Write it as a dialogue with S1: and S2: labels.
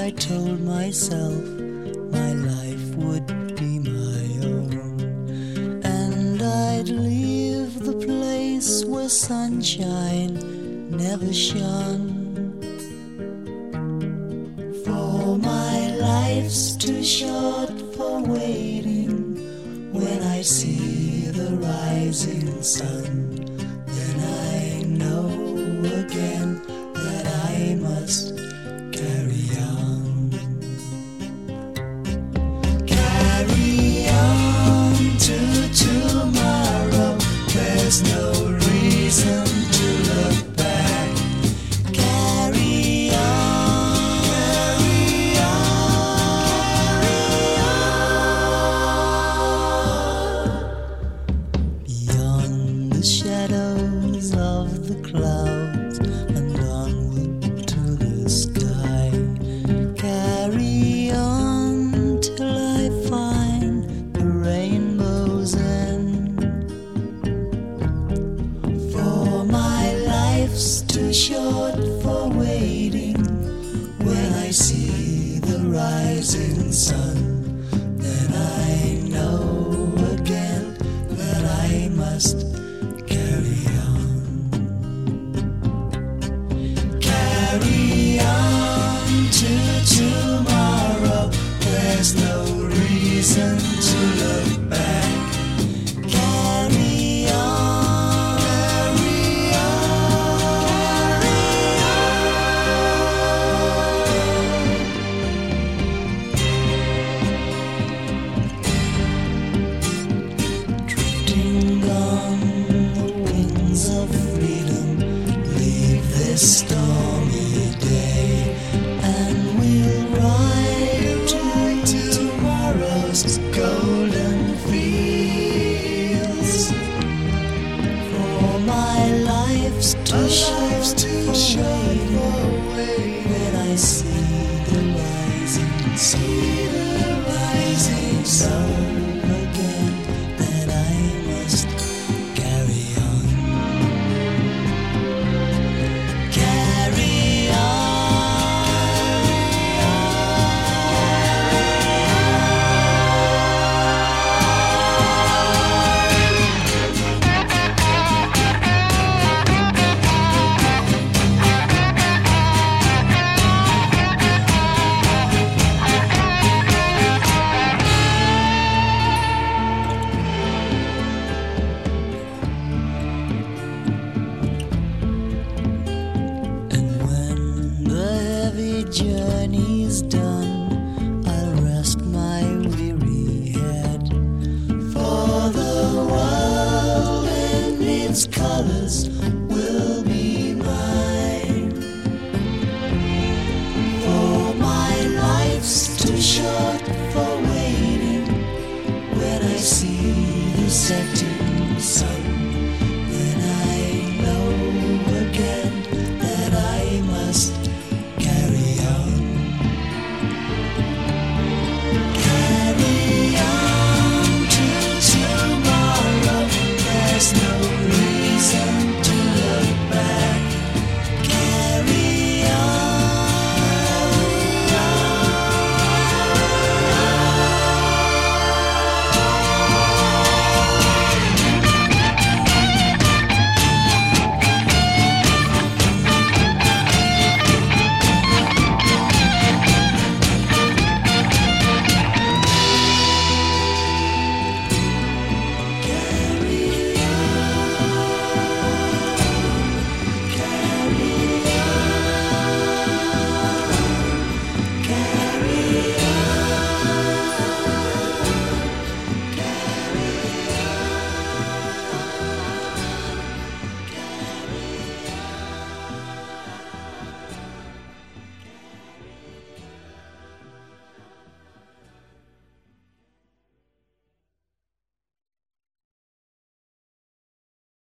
S1: I told myself my life would be my own, and I'd leave the place where sunshine never shone. For my life's too short for waiting. When I see the rising sun, then I know again that I must carry on. Carry on to tomorrow. There's no reason to look back. Carry on, carry on, carry on. Beyond the shadows of the clouds and onward to the sky. Carry on till I find the rainbow's end. For my life's too short for waiting. When I see the rising sun, then I know again that I must carry on. Carry on to tomorrow. There's no reason to look back. Carry on, carry on, drifting on the wings of freedom, leave this stormy day, and we'll ride to tomorrow's golden fields. For my life's too short for waiting. When I see the rising sun again, that I must carry on. Carry journey's done, I'll rest my weary head. For the world and its colors will be mine. For my life's too short for waiting. When I see the setting